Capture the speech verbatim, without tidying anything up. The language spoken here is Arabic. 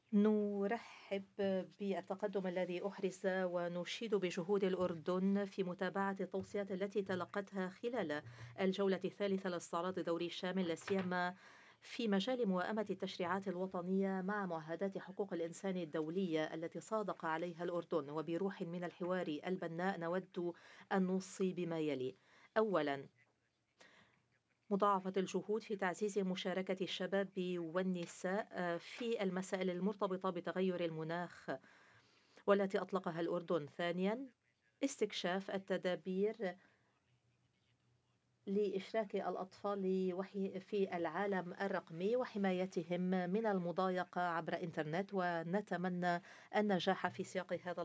نرحب بالتقدم الذي أحرز ونشيد بجهود الأردن في متابعة التوصيات التي تلقتها خلال الجولة الثالثة لاستعراض دوري الشامل لا سيما في مجال موائمة التشريعات الوطنية مع معاهدات حقوق الإنسان الدولية التي صادق عليها الأردن. وبروح من الحوار البناء نود أن نوصي بما يلي: أولاً، مضاعفة الجهود في تعزيز مشاركة الشباب والنساء في المسائل المرتبطة بتغير المناخ والتي أطلقها الأردن. ثانياً، استكشاف التدابير لإشراك الأطفال في العالم الرقمي وحمايتهم من المضايقة عبر إنترنت، ونتمنى النجاح في سياق هذا